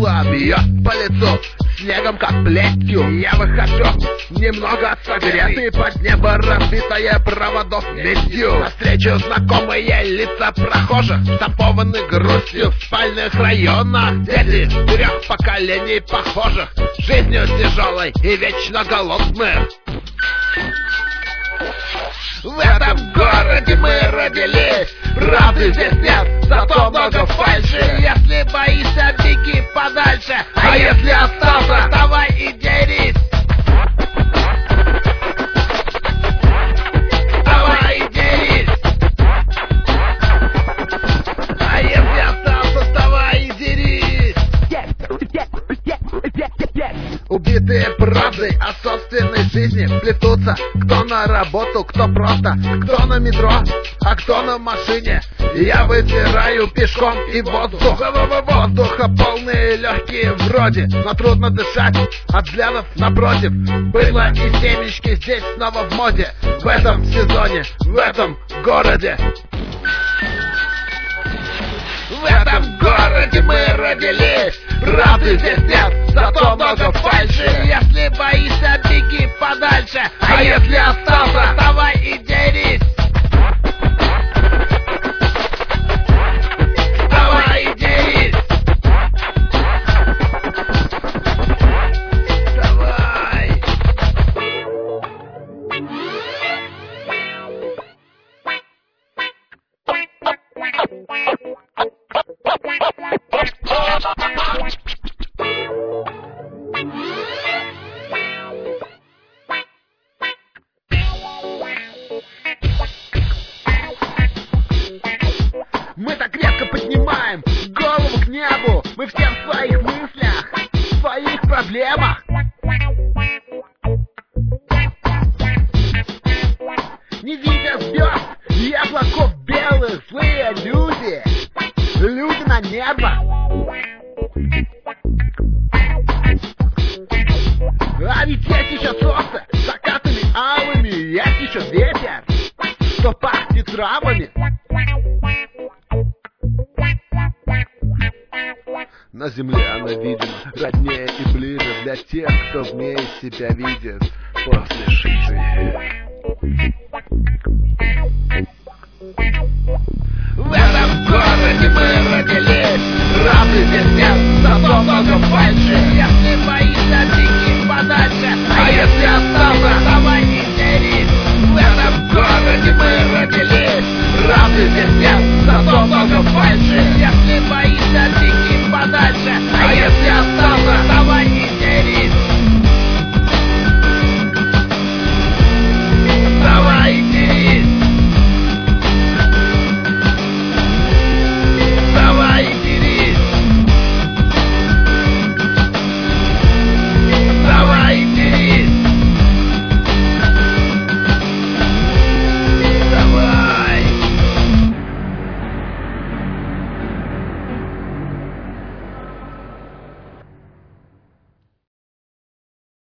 стекла бьет по лицу снегом, как плетью. Я выхожу немного согретый, под небо разбитое проводов медью. Навстречу знакомые лица прохожих, штампованы грустью в спальных районах. Дети 3 поколений похожих, жизнью тяжелой и вечно голодных. В этом городе мы родились, правды здесь нет, зато много фальши. Если боишься, беги подальше, а если остался, давай и дерись. Давай и дерись. А если остался, давай и дерись. Убитые правдой о собственной жизни плетутся. Кто на работу, кто просто, кто на метро, а кто на машине. Я вытираю пешком и воздуха полные легкие вроде, но трудно дышать от взглядов напротив. Было и семечки здесь снова в моде, в этом сезоне, в этом городе. В этом городе мы родились, правды здесь нет, зато много фальши. Если боишься, беги подальше, а если остался, давай и дерись. Давай и дерись. Давай. Мы так резко поднимаем голову к небу. Мы все в своих мыслях, в своих проблемах. Не видя звезд и облаков белых, злые люди, люди на нервах. А ведь есть еще солнце, закатами алыми, есть еще ветер, что пахнет травами. На земле она видна роднее и ближе для тех, кто в ней себя видит после жизни. В этом городе мы родились, правды здесь нет, зато много фальши. Если боишься, беги подальше, а если остался, давай и дерись. В этом городе мы родились, правды здесь нет, зато много фальши. Если боишься, беги подальше, а если остался,